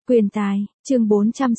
Quyền tài, chương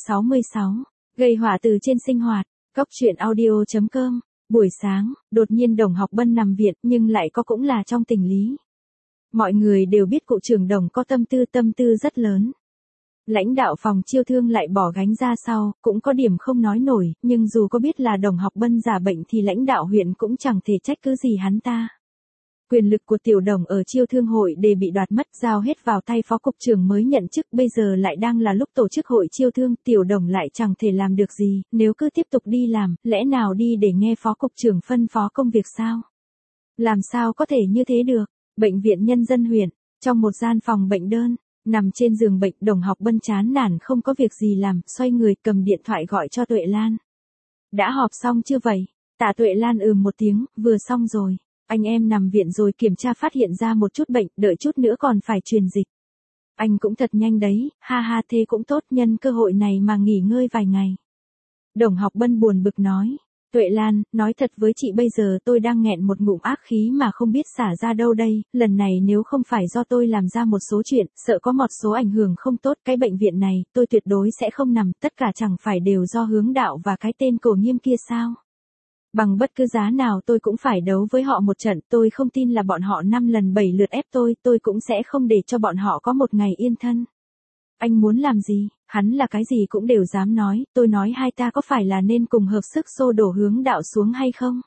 466. Gây họa từ trên sinh hoạt. Cóc truyện audio.com. Buổi sáng, đột nhiên Đồng Học Bân nằm viện nhưng lại cũng là trong tình lý. Mọi người đều biết cụ trưởng Đồng có tâm tư rất lớn. Lãnh đạo phòng chiêu thương lại bỏ gánh ra sau, cũng có điểm không nói nổi, nhưng dù có biết là Đồng Học Bân giả bệnh thì lãnh đạo huyện cũng chẳng thể trách cứ gì hắn ta. Quyền lực của Tiểu Đồng ở chiêu thương hội đều bị đoạt mất, giao hết vào tay phó cục trưởng mới nhận chức, bây giờ lại đang là lúc tổ chức hội chiêu thương, Tiểu Đồng lại chẳng thể làm được gì, nếu cứ tiếp tục đi làm, lẽ nào đi để nghe phó cục trưởng phân phó công việc sao? Làm sao có thể như thế được? Bệnh viện Nhân dân huyện, trong một gian phòng bệnh đơn, nằm trên giường bệnh, Đồng Học Bân chán nản không có việc gì làm, xoay người cầm điện thoại gọi cho Tuệ Lan. Đã họp xong chưa vậy? Tạ Tuệ Lan một tiếng, vừa xong rồi. Anh em nằm viện rồi, kiểm tra phát hiện ra một chút bệnh, đợi chút nữa còn phải truyền dịch. Anh cũng thật nhanh đấy, ha ha, thế cũng tốt, nhân cơ hội này mà nghỉ ngơi vài ngày. Đồng Học Bân buồn bực nói. Tuệ Lan, nói thật với chị, bây giờ tôi đang nghẹn một ngụm ác khí mà không biết xả ra đâu đây, lần này nếu không phải do tôi làm ra một số chuyện, sợ có một số ảnh hưởng không tốt, cái bệnh viện này, tôi tuyệt đối sẽ không nằm, tất cả chẳng phải đều do Hướng Đạo và cái tên Cổ Nghiêm kia sao? Bằng bất cứ giá nào tôi cũng phải đấu với họ một trận, tôi không tin là bọn họ 5 lần 7 lượt ép tôi cũng sẽ không để cho bọn họ có một ngày yên thân. Anh muốn làm gì, hắn là cái gì cũng đều dám nói, tôi nói hai ta có phải là nên cùng hợp sức xô đổ Hướng Đạo xuống hay không?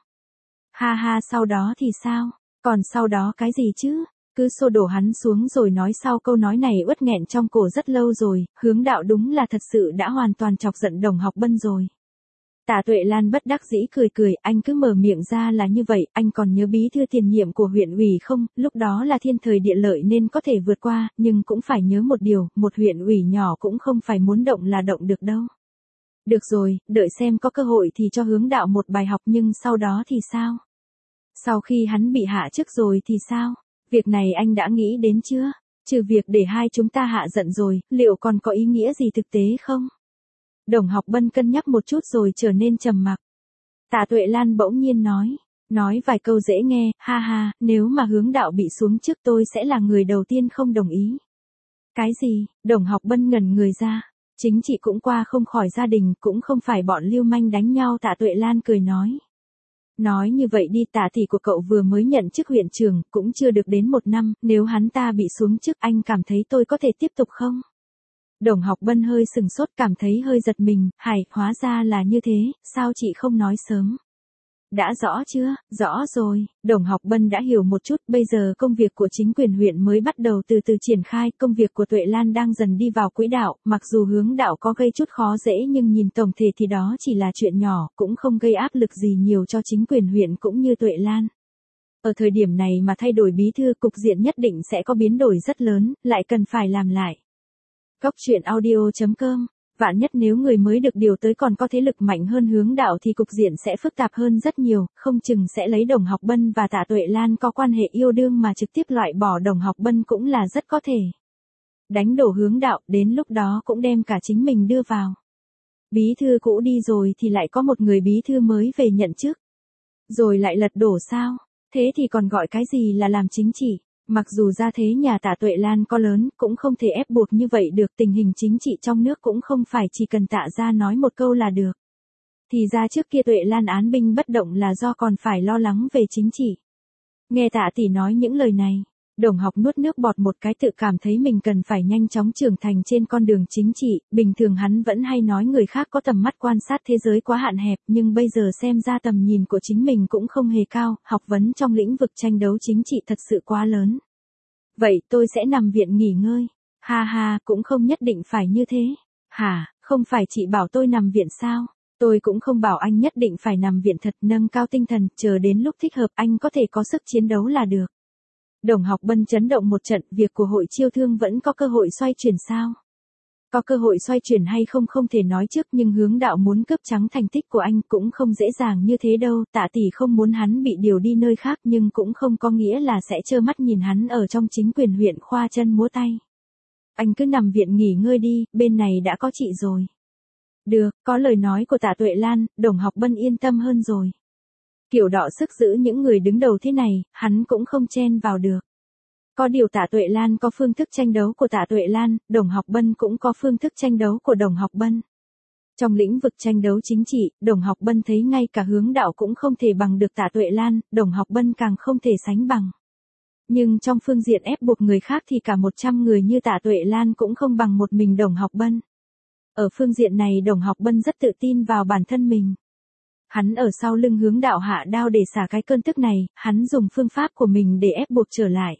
Ha ha, sau đó thì sao? Còn sau đó cái gì chứ? Cứ xô đổ hắn xuống rồi nói sau câu nói này uất nghẹn trong cổ rất lâu rồi, Hướng Đạo đúng là thật sự đã hoàn toàn chọc giận Đồng Học Bân rồi. Tạ Tuệ Lan bất đắc dĩ cười, anh cứ mở miệng ra là như vậy, anh còn nhớ bí thư tiền nhiệm của huyện ủy không, lúc đó là thiên thời địa lợi nên có thể vượt qua, nhưng cũng phải nhớ một điều, một huyện ủy nhỏ cũng không phải muốn động là động được đâu. Được rồi, đợi xem có cơ hội thì cho Hướng Đạo một bài học, nhưng sau đó thì sao? Sau khi hắn bị hạ chức rồi thì sao? Việc này anh đã nghĩ đến chưa? Trừ việc để hai chúng ta hạ giận rồi, liệu còn có ý nghĩa gì thực tế không? Đồng Học Bân cân nhắc một chút rồi trở nên trầm mặc. Tạ Tuệ Lan bỗng nhiên nói vài câu dễ nghe, ha ha, nếu mà Hướng Đạo bị xuống chức tôi sẽ là người đầu tiên không đồng ý. Cái gì? Đồng Học Bân ngẩn người ra. Chính chị cũng qua không khỏi gia đình, cũng không phải bọn lưu manh đánh nhau. Tạ Tuệ Lan cười nói. Nói như vậy đi, Tạ tỷ của cậu vừa mới nhận chức huyện trưởng, cũng chưa được đến 1 năm, nếu hắn ta bị xuống chức anh cảm thấy tôi có thể tiếp tục không? Đồng Học Bân hơi sừng sốt, cảm thấy hơi giật mình, hóa ra là như thế, sao chị không nói sớm? Đã rõ chưa? Rõ rồi, Đồng Học Bân đã hiểu một chút, bây giờ công việc của chính quyền huyện mới bắt đầu từ từ triển khai, công việc của Tuệ Lan đang dần đi vào quỹ đạo, mặc dù Hướng Đạo có gây chút khó dễ nhưng nhìn tổng thể thì đó chỉ là chuyện nhỏ, cũng không gây áp lực gì nhiều cho chính quyền huyện cũng như Tuệ Lan. Ở thời điểm này mà thay đổi bí thư, cục diện nhất định sẽ có biến đổi rất lớn, lại cần phải làm lại. Cóc truyện audio.com. Vạn nhất nếu người mới được điều tới còn có thế lực mạnh hơn Hướng Đạo thì cục diện sẽ phức tạp hơn rất nhiều, không chừng sẽ lấy Đồng Học Bân và Tạ Tuệ Lan có quan hệ yêu đương mà trực tiếp loại bỏ Đồng Học Bân cũng là rất có thể. Đánh đổ Hướng Đạo, đến lúc đó cũng đem cả chính mình đưa vào. Bí thư cũ đi rồi thì lại có một người bí thư mới về nhận chức. Rồi lại lật đổ sao? Thế thì còn gọi cái gì là làm chính trị? Mặc dù gia thế nhà Tạ Tuệ Lan có lớn, cũng không thể ép buộc như vậy được, tình hình chính trị trong nước cũng không phải chỉ cần Tạ gia nói một câu là được. Thì ra trước kia Tuệ Lan án binh bất động là do còn phải lo lắng về chính trị. Nghe Tạ tỷ nói những lời này, Đồng Học nuốt nước bọt một cái, tự cảm thấy mình cần phải nhanh chóng trưởng thành trên con đường chính trị, bình thường hắn vẫn hay nói người khác có tầm mắt quan sát thế giới quá hạn hẹp, nhưng bây giờ xem ra tầm nhìn của chính mình cũng không hề cao, học vấn trong lĩnh vực tranh đấu chính trị thật sự quá lớn. Vậy tôi sẽ nằm viện nghỉ ngơi. Ha ha, cũng không nhất định phải như thế. Hả, không phải chị bảo tôi nằm viện sao? Tôi cũng không bảo anh nhất định phải nằm viện thật, nâng cao tinh thần, chờ đến lúc thích hợp anh có thể có sức chiến đấu là được. Đồng Học Bân chấn động một trận, việc của hội chiêu thương vẫn có cơ hội xoay chuyển sao? Có cơ hội xoay chuyển hay không không thể nói trước, nhưng Hướng Đạo muốn cướp trắng thành tích của anh cũng không dễ dàng như thế đâu. Tạ tỷ không muốn hắn bị điều đi nơi khác nhưng cũng không có nghĩa là sẽ trơ mắt nhìn hắn ở trong chính quyền huyện khoa chân múa tay. Anh cứ nằm viện nghỉ ngơi đi, bên này đã có chị rồi. Được, có lời nói của Tạ Tuệ Lan, Đồng Học Bân yên tâm hơn rồi. Kiểu đọ sức giữ những người đứng đầu thế này, hắn cũng không chen vào được. Có điều Tạ Tuệ Lan có phương thức tranh đấu của Tạ Tuệ Lan, Đồng Học Bân cũng có phương thức tranh đấu của Đồng Học Bân. Trong lĩnh vực tranh đấu chính trị, Đồng Học Bân thấy ngay cả Hướng Đạo cũng không thể bằng được Tạ Tuệ Lan, Đồng Học Bân càng không thể sánh bằng. Nhưng trong phương diện ép buộc người khác thì cả 100 người như Tạ Tuệ Lan cũng không bằng một mình Đồng Học Bân. Ở phương diện này Đồng Học Bân rất tự tin vào bản thân mình. Hắn ở sau lưng Hướng Đạo hạ đao để xả cái cơn tức này, hắn dùng phương pháp của mình để ép buộc trở lại.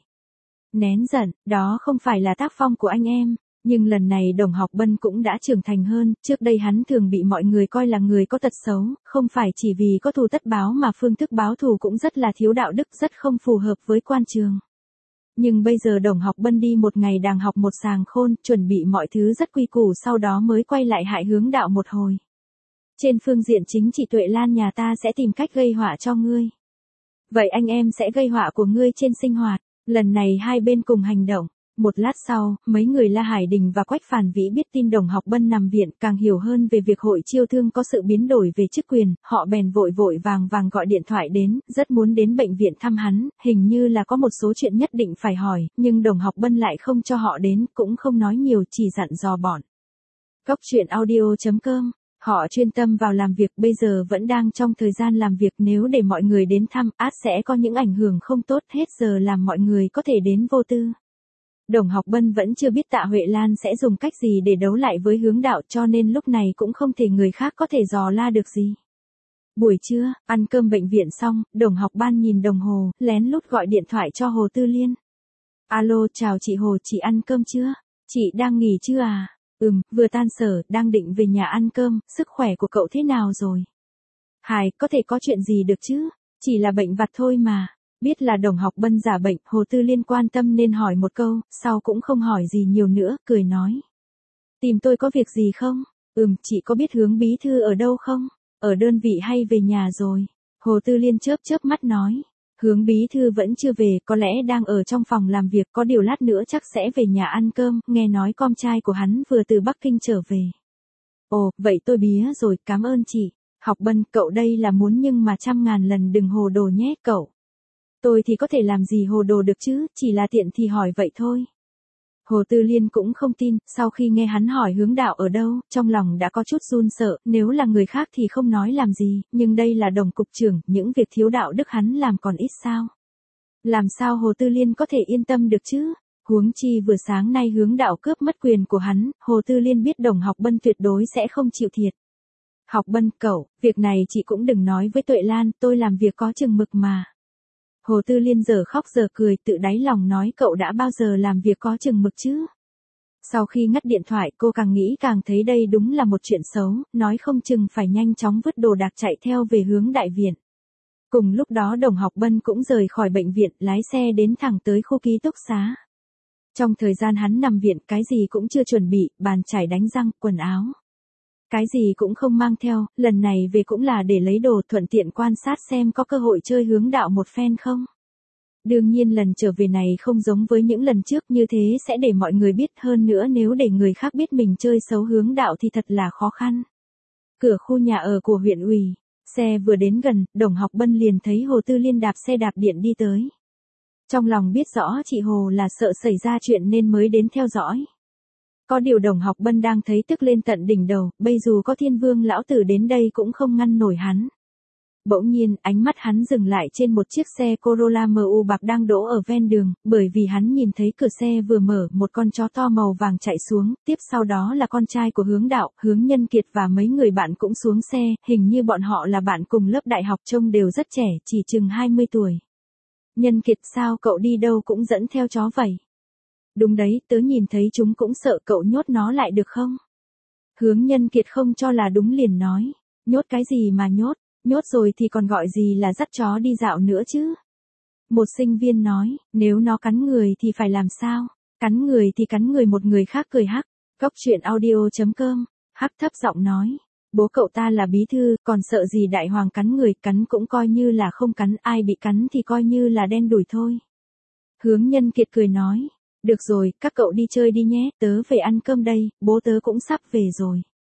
Nén giận, đó không phải là tác phong của anh em. Nhưng lần này Đồng Học Bân cũng đã trưởng thành hơn, trước đây hắn thường bị mọi người coi là người có tật xấu, không phải chỉ vì có thù tất báo mà phương thức báo thù cũng rất là thiếu đạo đức, rất không phù hợp với quan trường. Nhưng bây giờ Đồng Học Bân đi một ngày đàng học một sàng khôn, chuẩn bị mọi thứ rất quy củ sau đó mới quay lại hại Hướng Đạo một hồi. Trên phương diện chính trị Tuệ Lan nhà ta sẽ tìm cách gây họa cho ngươi. Vậy anh em sẽ gây họa của ngươi trên sinh hoạt, lần này hai bên cùng hành động. Một lát sau, mấy người La Hải Đình và Quách Phản Vĩ biết tin Đồng Học Bân nằm viện, càng hiểu hơn về việc hội chiêu thương có sự biến đổi về chức quyền, họ bèn vội vội vàng vàng gọi điện thoại đến, rất muốn đến bệnh viện thăm hắn, hình như là có một số chuyện nhất định phải hỏi, nhưng Đồng Học Bân lại không cho họ đến, cũng không nói nhiều, chỉ dặn dò bọn. Cốc truyện audio.com. Họ chuyên tâm vào làm việc, bây giờ vẫn đang trong thời gian làm việc, nếu để mọi người đến thăm, ắt sẽ có những ảnh hưởng không tốt, hết giờ làm mọi người có thể đến vô tư. Đồng Học Bân vẫn chưa biết Tạ Huệ Lan sẽ dùng cách gì để đấu lại với Hướng Đạo, cho nên lúc này cũng không thể người khác có thể dò la được gì. Buổi trưa, ăn cơm bệnh viện xong, Đồng Học Ban nhìn đồng hồ, lén lút gọi điện thoại cho Hồ Tư Liên. Alo, chào chị Hồ, chị ăn cơm chưa? Chị đang nghỉ chưa à? Vừa tan sở, đang định về nhà ăn cơm, sức khỏe của cậu thế nào rồi? Hải, có thể có chuyện gì được chứ? Chỉ là bệnh vặt thôi mà. Biết là Đồng Học Bân giả bệnh, Hồ Tư Liên quan tâm nên hỏi một câu, sau cũng không hỏi gì nhiều nữa, cười nói. Tìm tôi có việc gì không? Chị có biết Hướng bí thư ở đâu không? Ở đơn vị hay về nhà rồi? Hồ Tư Liên chớp chớp mắt nói. Hướng bí thư vẫn chưa về, có lẽ đang ở trong phòng làm việc, có điều lát nữa chắc sẽ về nhà ăn cơm, nghe nói con trai của hắn vừa từ Bắc Kinh trở về. Ồ, vậy tôi bía rồi, cảm ơn chị. Học Bân, cậu đây là muốn nhưng mà 100.000 lần đừng hồ đồ nhé cậu. Tôi thì có thể làm gì hồ đồ được chứ, chỉ là tiện thì hỏi vậy thôi. Hồ Tư Liên cũng không tin, sau khi nghe hắn hỏi Hướng Đạo ở đâu, trong lòng đã có chút run sợ, nếu là người khác thì không nói làm gì, nhưng đây là Đồng cục trưởng, những việc thiếu đạo đức hắn làm còn ít sao. Làm sao Hồ Tư Liên có thể yên tâm được chứ? Huống chi vừa sáng nay Hướng Đạo cướp mất quyền của hắn, Hồ Tư Liên biết Đồng Học Bân tuyệt đối sẽ không chịu thiệt. Học Bân, cậu, việc này chị cũng đừng nói với Tuệ Lan, tôi làm việc có chừng mực mà. Hồ Tư Liên giờ khóc giờ cười, tự đáy lòng nói cậu đã bao giờ làm việc có chừng mực chứ? Sau khi ngắt điện thoại, cô càng nghĩ càng thấy đây đúng là một chuyện xấu, nói không chừng phải nhanh chóng vứt đồ đạc chạy theo về hướng đại viện. Cùng lúc đó Đồng Học Bân cũng rời khỏi bệnh viện, lái xe đến thẳng tới khu ký túc xá. Trong thời gian hắn nằm viện, cái gì cũng chưa chuẩn bị, bàn chải đánh răng, quần áo. Cái gì cũng không mang theo, lần này về cũng là để lấy đồ, thuận tiện quan sát xem có cơ hội chơi Hướng Đạo một phen không. Đương nhiên lần trở về này không giống với những lần trước, như thế sẽ để mọi người biết, hơn nữa nếu để người khác biết mình chơi xấu Hướng Đạo thì thật là khó khăn. Cửa khu nhà ở của huyện ủy, xe vừa đến gần, Đồng Học Bân liền thấy Hồ Tư Liên đạp xe đạp điện đi tới. Trong lòng biết rõ chị Hồ là sợ xảy ra chuyện nên mới đến theo dõi. Có điều Đồng Học Bân đang thấy tức lên tận đỉnh đầu, bây dù có Thiên Vương lão tử đến đây cũng không ngăn nổi hắn. Bỗng nhiên, ánh mắt hắn dừng lại trên một chiếc xe Corolla MU bạc đang đỗ ở ven đường, bởi vì hắn nhìn thấy cửa xe vừa mở, một con chó to màu vàng chạy xuống, tiếp sau đó là con trai của Hướng Đạo, Hướng Nhân Kiệt và mấy người bạn cũng xuống xe, hình như bọn họ là bạn cùng lớp đại học, trông đều rất trẻ, chỉ chừng 20 tuổi. Nhân Kiệt, sao cậu đi đâu cũng dẫn theo chó vậy? Đúng đấy, tớ nhìn thấy chúng cũng sợ, cậu nhốt nó lại được không? Hướng Nhân Kiệt không cho là đúng liền nói, nhốt cái gì mà nhốt rồi thì còn gọi gì là dắt chó đi dạo nữa chứ? Một sinh viên nói, nếu nó cắn người thì phải làm sao? Cắn người thì cắn người, một người khác cười hắc. Cốc truyện audio.com, hắc thấp giọng nói, bố cậu ta là bí thư, còn sợ gì đại hoàng cắn người, cắn cũng coi như là không cắn, ai bị cắn thì coi như là đen đủi thôi. Hướng Nhân Kiệt cười nói, được rồi, các cậu đi chơi đi nhé, tớ về ăn cơm đây, bố tớ cũng sắp về rồi.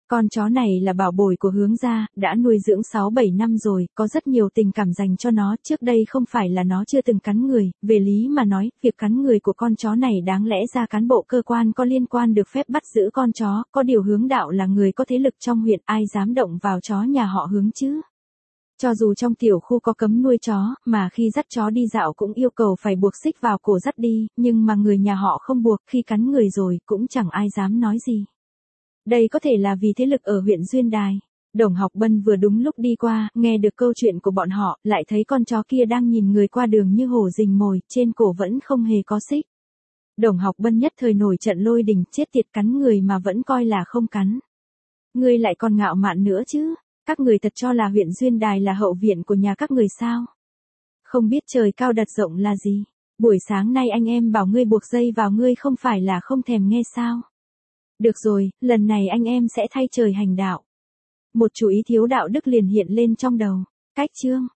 Con chó này là bảo bối của Hướng gia, đã nuôi dưỡng 6-7 năm rồi, có rất nhiều tình cảm dành cho nó, trước đây không phải là nó chưa từng cắn người, về lý mà nói, việc cắn người của con chó này đáng lẽ ra cán bộ cơ quan có liên quan được phép bắt giữ con chó, có điều Hướng đạo là người có thế lực trong huyện, ai dám động vào chó nhà họ Hướng chứ. Cho dù trong tiểu khu có cấm nuôi chó, mà khi dắt chó đi dạo cũng yêu cầu phải buộc xích vào cổ dắt đi, nhưng mà người nhà họ không buộc, khi cắn người rồi, cũng chẳng ai dám nói gì. Đây có thể là vì thế lực ở huyện Duyên Đài. Đồng Học Bân vừa đúng lúc đi qua, nghe được câu chuyện của bọn họ, lại thấy con chó kia đang nhìn người qua đường như hổ rình mồi, trên cổ vẫn không hề có xích. Đồng Học Bân nhất thời nổi trận lôi đình, chết tiệt, cắn người mà vẫn coi là không cắn. Ngươi lại còn ngạo mạn nữa chứ, các người thật cho là huyện Duyên Đài là hậu viện của nhà các người sao? Không biết trời cao đất rộng là gì? Buổi sáng nay anh em bảo ngươi buộc dây vào ngươi không phải là không thèm nghe sao? Được rồi, lần này anh em sẽ thay trời hành đạo. Một chủ ý thiếu đạo đức liền hiện lên trong đầu. Cách chương